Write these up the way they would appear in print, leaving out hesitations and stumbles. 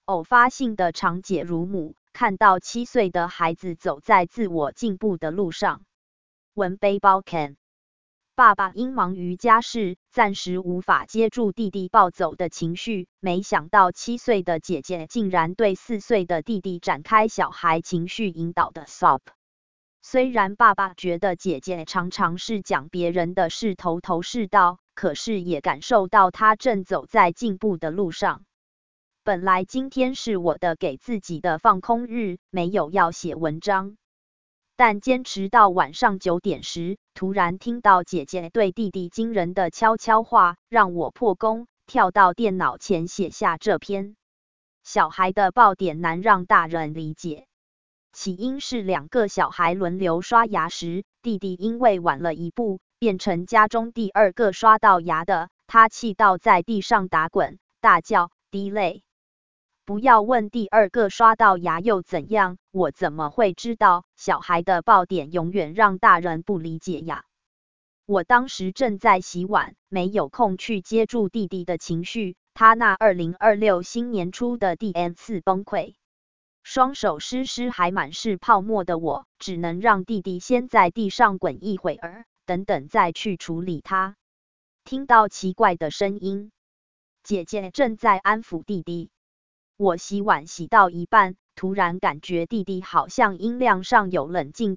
偶发性的长姐如母，看到7岁的孩子走在自我进步的路上。文背包 can。爸爸因忙于家事，暂时无法接住弟弟暴走的情绪，没想到7岁的姐姐竟然对4岁的弟弟展开小孩情绪引导的 SOP。虽然爸爸觉得姐姐常常是讲别人的事头头是道，可是也感受到她正走在进步的路上。本来今天是我的给自己的放空日，没有要写文章。但坚持到晚上9点时，突然听到姐姐对弟弟惊人的悄悄话，让我破功，跳到电脑前写下这篇。小孩的爆点难让大人理解。起因是2个小孩轮流刷牙时，弟弟因为晚了一步，变成家中第2个刷到牙的，他气到在地上打滚，大叫滴泪。不要问第2个刷到牙又怎样，我怎么会知道？小孩的爆点永远让大人不理解呀。我当时正在洗碗，没有空去接住弟弟的情绪，他那2026新年初的第 N 次崩溃，双手湿湿还满是泡沫的我，只能让弟弟先在地上滚一会儿，等等再去处理他。听到奇怪的声音，姐姐正在安抚弟弟。我洗碗洗到一半，突然感觉弟弟好像音量上有冷静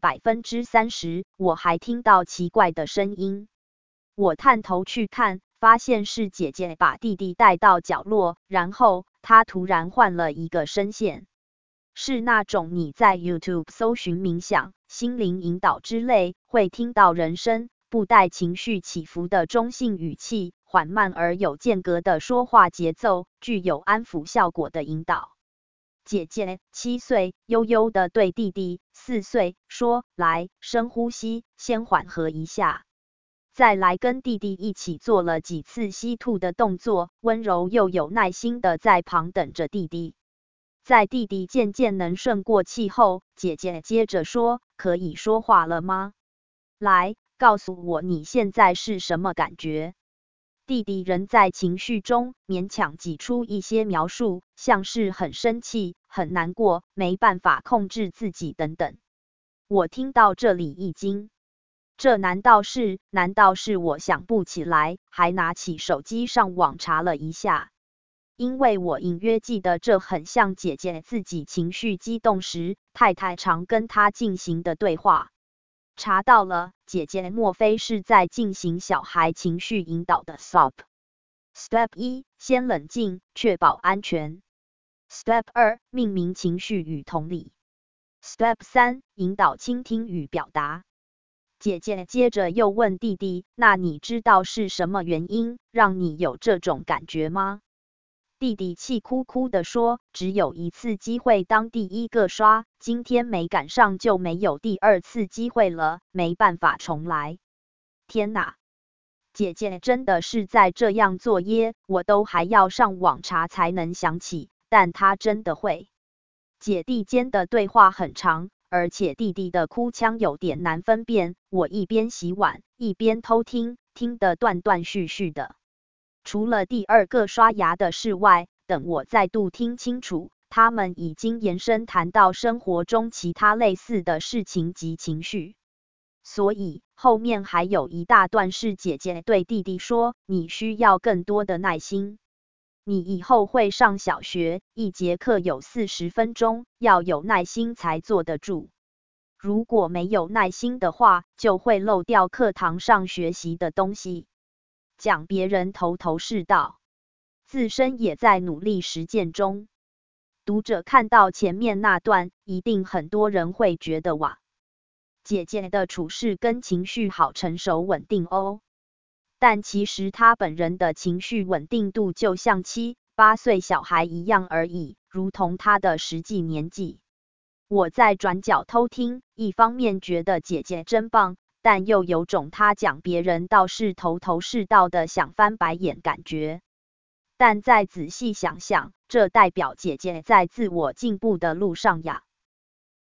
30%，我还听到奇怪的声音。我探头去看，发现是姐姐把弟弟带到角落，然后她突然换了一个声线，是那种你在 YouTube 搜寻冥想、心灵引导之类，会听到人声，不带情绪起伏的中性语气，缓慢而有间隔的说话节奏，具有安抚效果的引导。姐姐7岁，悠悠地对弟弟4岁说：“来，深呼吸，先缓和一下。”再来跟弟弟一起做了几次吸吐的动作，温柔又有耐心地在旁等着弟弟。在弟弟渐渐能顺过气后，姐姐接着说：“可以说话了吗？来，告诉我你现在是什么感觉？”弟弟仍在情绪中，勉强挤出一些描述，像是很生气、很难过、没办法控制自己等等。我听到这里一惊，这难道是我想不起来，还拿起手机上网查了一下，因为我隐约记得这很像姐姐自己情绪激动时，太太常跟她进行的对话。查到了，姐姐莫非是在进行小孩情绪引导的 SOP。Step 1，先冷静，确保安全。Step 2，命名情绪与同理。Step 3，引导倾听与表达。姐姐接着又问弟弟，那你知道是什么原因让你有这种感觉吗？弟弟气哭哭地说，只有一次机会当第1个刷，今天没赶上就没有第2次机会了，没办法重来。天哪，姐姐真的是在这样做耶，我都还要上网查才能想起，但她真的会。姐弟间的对话很长，而且弟弟的哭腔有点难分辨，我一边洗碗一边偷听，听得断断续续的。除了第2个刷牙的事外，等我再度听清楚，他们已经延伸谈到生活中其他类似的事情及情绪。所以后面还有一大段是姐姐对弟弟说，你需要更多的耐心。你以后会上小学，1节课有40分钟，要有耐心才坐得住。如果没有耐心的话，就会漏掉课堂上学习的东西。讲别人头头是道，自身也在努力实践中。读者看到前面那段，一定很多人会觉得哇，姐姐的处事跟情绪好成熟稳定哦。但其实她本人的情绪稳定度就像7、8岁小孩一样而已，如同她的实际年纪。我在转角偷听，一方面觉得姐姐真棒，但又有种她讲别人倒是头头是道的想翻白眼感觉。但再仔细想想，这代表姐姐在自我进步的路上呀。